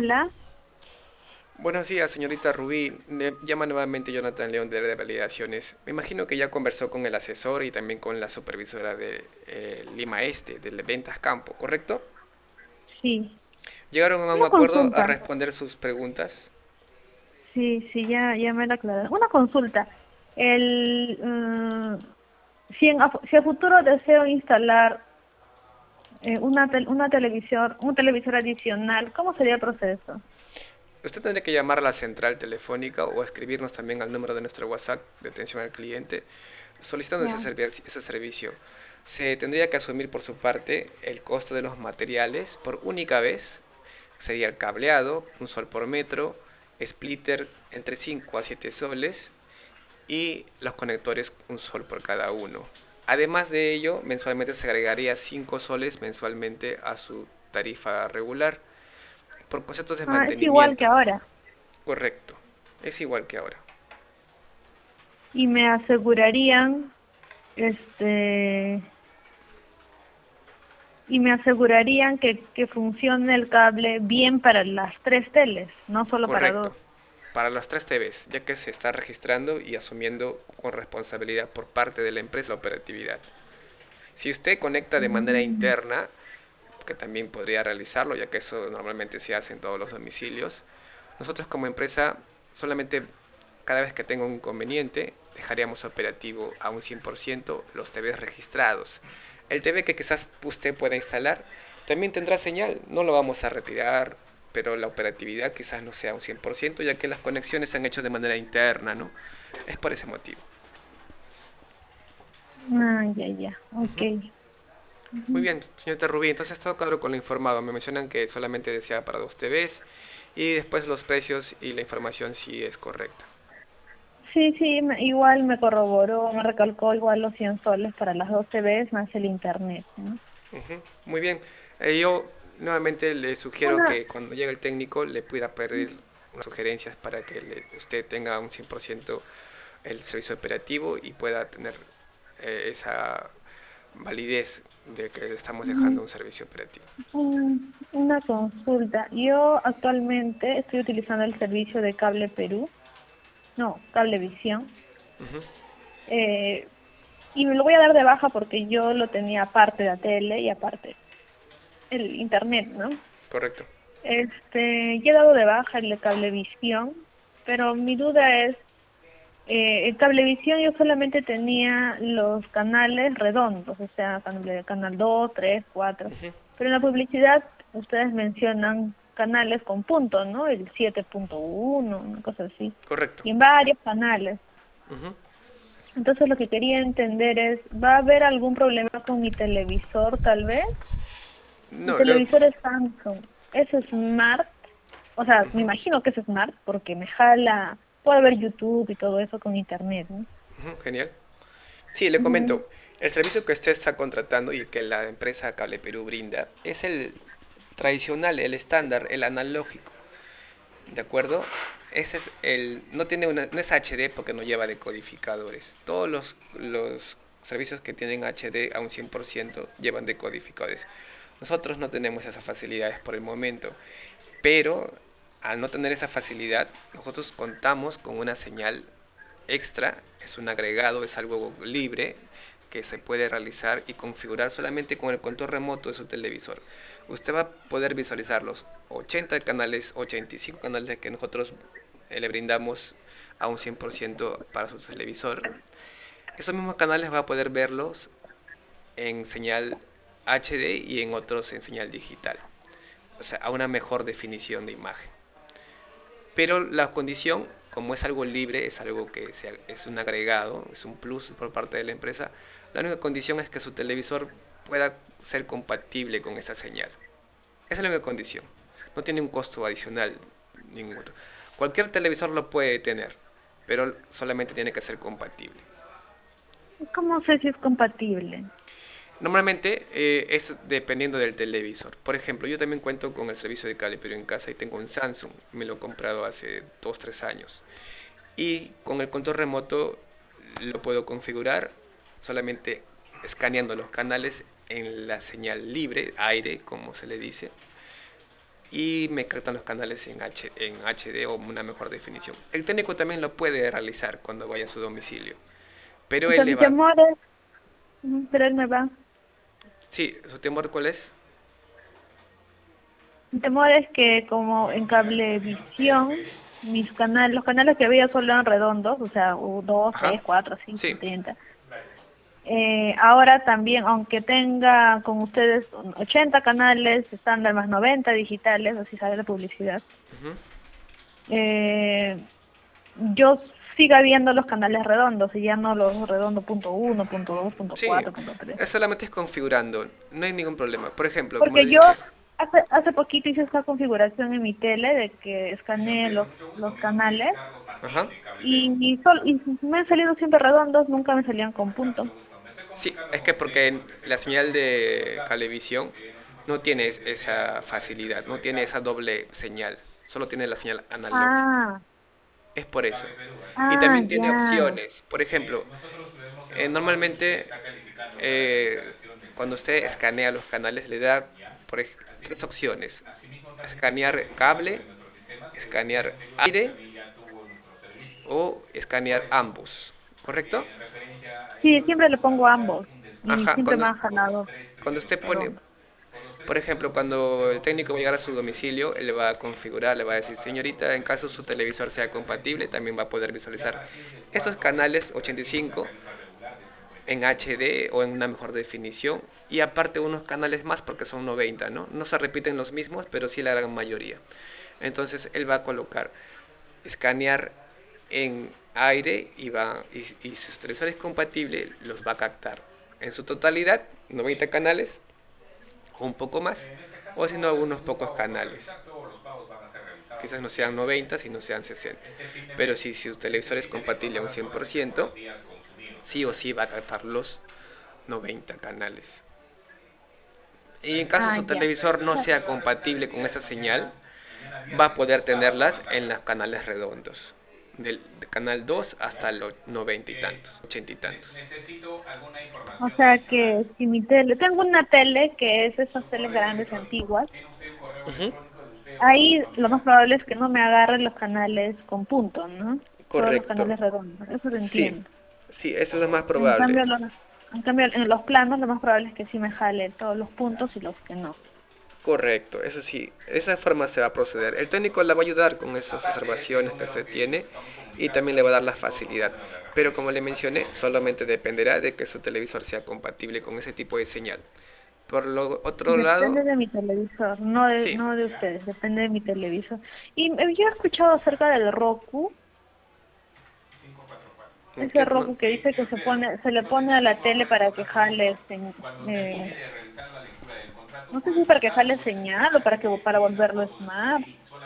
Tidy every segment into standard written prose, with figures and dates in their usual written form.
Hola, Buenos días, señorita Rubí. Le llama nuevamente Jonathan León de Validaciones. Me imagino que ya conversó con el asesor y también con la supervisora de Lima Este, de Ventas Campo, ¿correcto? sí. ¿Llegaron a un Una acuerdo a consulta. responder sus preguntas? Sí, sí, ya me la aclararon. Una consulta. El, si a futuro deseo instalar una televisión, un televisor adicional, ¿cómo sería el proceso? Usted tendría que llamar a la central telefónica o escribirnos también al número de nuestro WhatsApp de atención al cliente solicitando Ya. ese servicio. Se tendría que asumir por su parte el costo de los materiales por única vez. Sería el cableado, un sol por metro, splitter entre 5 a 7 soles y los conectores un sol por cada uno. Además de ello, mensualmente se agregaría 5 soles mensualmente a su tarifa regular por conceptos de Ah, es igual que mantenimiento. ahora. Correcto, es igual que ahora. Y me asegurarían, este, que funcione el cable bien para las tres teles, no solo para dos. Correcto. Para las tres TVs, ya que se está registrando y asumiendo con responsabilidad por parte de la empresa la operatividad. Si usted conecta de manera Mm. interna, que también podría realizarlo, ya que eso normalmente se hace en todos los domicilios, nosotros como empresa solamente cada vez que tenga un inconveniente dejaríamos operativo a un 100% los TVs registrados. El TV que quizás usted pueda instalar también tendrá señal, no lo vamos a retirar, pero la operatividad quizás no sea un 100% ya que las conexiones se han hecho de manera interna, ¿no? Es por ese motivo. Ah, ya, ok. Muy Ujú. bien, señorita Rubí, entonces todo claro con lo informado. Me mencionan que solamente desea para dos TVs y después los precios y la información sí es correcta. Sí, sí, igual me corroboró, me recalcó igual los 100 soles para las 12 veces más el internet, ¿no? Ujú, muy bien. Yo nuevamente le sugiero Una, que cuando llegue el técnico le pueda pedir unas sugerencias para que usted tenga un 100% el servicio operativo y pueda tener esa validez de que le estamos mm, dejando un servicio operativo. una consulta. Yo actualmente estoy utilizando el servicio de Cable Perú, no, Cablevisión, Ujú, eh, y me lo voy a dar de baja porque yo lo tenía aparte de la tele y aparte el internet, ¿no? correcto. Ya he dado de baja el de Cablevisión, pero mi duda es, en Cablevisión yo solamente tenía los canales redondos, o sea, canal 2, 3, 4. Ujú, Pero en la publicidad ustedes mencionan canales con puntos, ¿no? El 7.1, una cosa así. correcto. Y en varios canales. Ujú. Entonces lo que quería entender es, ¿va a haber algún problema con mi televisor tal vez? Mi No, televisor es Samsung. Es Smart, o sea, me imagino que es Smart porque me jala, puedo ver YouTube y todo eso con internet, ¿no? ujú, genial. Sí, le Ujú. comento, el servicio que usted está contratando y que la empresa Cable Perú brinda es el tradicional, el estándar, el analógico, ¿de acuerdo? Ese es no tiene no es HD porque no lleva decodificadores. Todos los servicios que tienen HD a un 100% llevan decodificadores. Nosotros no tenemos esas facilidades por el momento, pero al no tener esa facilidad, nosotros contamos con una señal extra, es un agregado, es algo libre que se puede realizar y configurar solamente con el control remoto de su televisor. Usted va a poder visualizar los 80 canales, 85 canales que nosotros le brindamos a un 100% para su televisor. Esos mismos canales va a poder verlos en señal HD y en otros en señal digital, o sea, a una mejor definición de imagen. Pero la condición, como es algo libre, es algo que es un agregado, es un plus por parte de la empresa, la única condición es que su televisor pueda ser compatible con esa señal. Esa es la única condición. No tiene un costo adicional ningún otro. Cualquier televisor lo puede tener, pero solamente tiene que ser compatible. ¿Cómo sé si es compatible? Normalmente es dependiendo del televisor. Por ejemplo, yo también cuento con el servicio de cable, pero en casa y tengo un Samsung. Me lo he comprado hace 2 3 años. Y con el control remoto lo puedo configurar solamente escaneando los canales en la señal libre, aire, como se le dice. y me captan los canales en HD o una mejor definición. El técnico también lo puede realizar cuando vaya a su domicilio, pero O él sea, le mi va... temor es, pero él me va. Sí, ¿su temor cuál es? Mi temor es que como en cablevisión, los canales que veía solo eran redondos, o sea, 2, Ajá. 3, 4, 5, Sí, 30. Ahora también, aunque tenga con ustedes 80 canales estándar más 90 digitales, así sale la publicidad, ujú. eh, yo siga viendo los canales redondos y ya no los redondos punto uno, punto dos, punto Sí, cuatro, punto tres. es solamente es configurando, no hay ningún problema. Por ejemplo, como le Porque yo dije, hace poquito hice esta configuración en mi tele de que escaneé los canales ajá. y me han salido siempre redondos, nunca me salían con punto. Sí, es que porque la señal de Cablevisión no tiene esa facilidad, no tiene esa doble señal, solo tiene la señal analógica. Ah, Es por eso. Y ah, también tiene ya. opciones. Por ejemplo, normalmente eh, cuando usted escanea los canales le da tres opciones. Escanear cable, escanear aire o escanear ambos. ¿Correcto? Sí, siempre le pongo ambos y Ajá, siempre me han jalado cuando usted pone, redondo. por ejemplo, cuando el técnico va a llegar a su domicilio, él le va a configurar, le va a decir, señorita, en caso su televisor sea compatible, también va a poder visualizar estos canales 85 en HD o en una mejor definición y aparte unos canales más porque son 90, ¿no? No se repiten los mismos, pero sí la gran mayoría. Entonces él va a colocar, escanear en aire y si su televisor es compatible, los va a captar en su totalidad, 90 canales o un poco más, o si no algunos pocos canales. Quizás no sean 90, sino sean 60. Pero si su televisor es compatible a un 100%, sí o sí va a captar los 90 canales. Y en caso Ah, su ya. televisor no sea compatible con esa señal, va a poder tenerlas en los canales redondos. Del canal 2 hasta los 90 y tantos, 80 y tantos. O sea que si mi tele, tengo una tele que es esas teles grandes antiguas, Ujú. ahí lo más probable es que no me agarren los canales con punto, ¿no? Todos los Correcto. canales redondos, eso lo Sí, entiendo. sí, eso es lo más En probable. cambio, en los planos lo más probable es que sí me jale todos los puntos y los que no. Correcto, eso sí, de esa forma se va a proceder. El técnico le va a ayudar con esas observaciones que usted tiene y también le va a dar la facilidad. Pero como le mencioné, solamente dependerá de que su televisor sea compatible con ese tipo de señal. Por lo otro lado, Depende de mi televisor, sí, no de ustedes, depende de mi televisor. Y yo he escuchado acerca del Roku, ese que no, Roku que dice que se le pone a la tele para que jale, no sé si para que jale señal o para volverlo smart.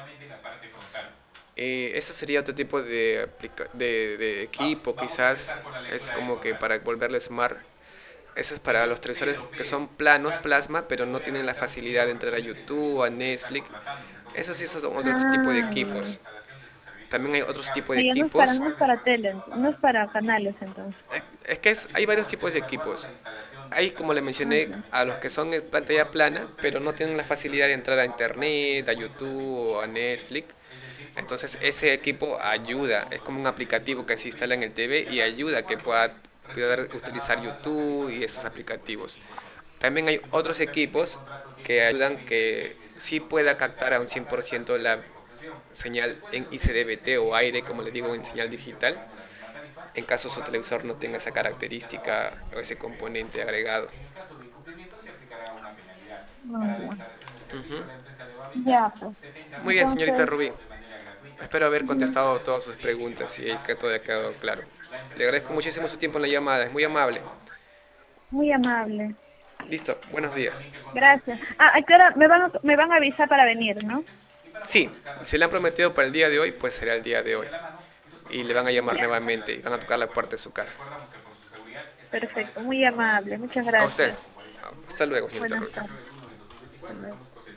ese sería otro tipo de, de equipo, quizás es como que para volverlo smart. Eso es para los televisores que son planos, plasma, pero no tienen la facilidad de entrar a YouTube, a Netflix. Eso sí son otros tipos de Ah, equipos. También hay otros tipos de ya equipos. no es para tele, no es para canales entonces. Es que hay varios tipos de equipos. Hay, como le Ah, mencioné, ya. a los que son en pantalla plana, pero no tienen la facilidad de entrar a internet, a YouTube o a Netflix. Entonces ese equipo ayuda, es como un aplicativo que se instala en el TV y ayuda a que pueda poder utilizar YouTube y esos aplicativos. También hay otros equipos que ayudan que sí pueda captar a un 100% la señal en ICDBT o aire, como le digo, en señal digital, en caso su televisor no tenga esa característica o ese componente agregado. Ah, ya. Ujú. Ya, pues. Muy bien, señorita Entonces, Rubí. Espero haber ujú, contestado todas sus preguntas y que todo haya quedado claro. Le agradezco muchísimo su tiempo en la llamada, es muy amable. muy amable. Listo, buenos días. Gracias. ¿A qué hora me van a avisar para venir, no? Sí, si le han prometido para el día de hoy, pues será el día de hoy. Y le van a llamar Ya, nuevamente y van a tocar la puerta de su casa. perfecto. Muy amable. Muchas A usted. gracias. Hasta luego, señorita Buenas Rubí. tardes. Hasta luego.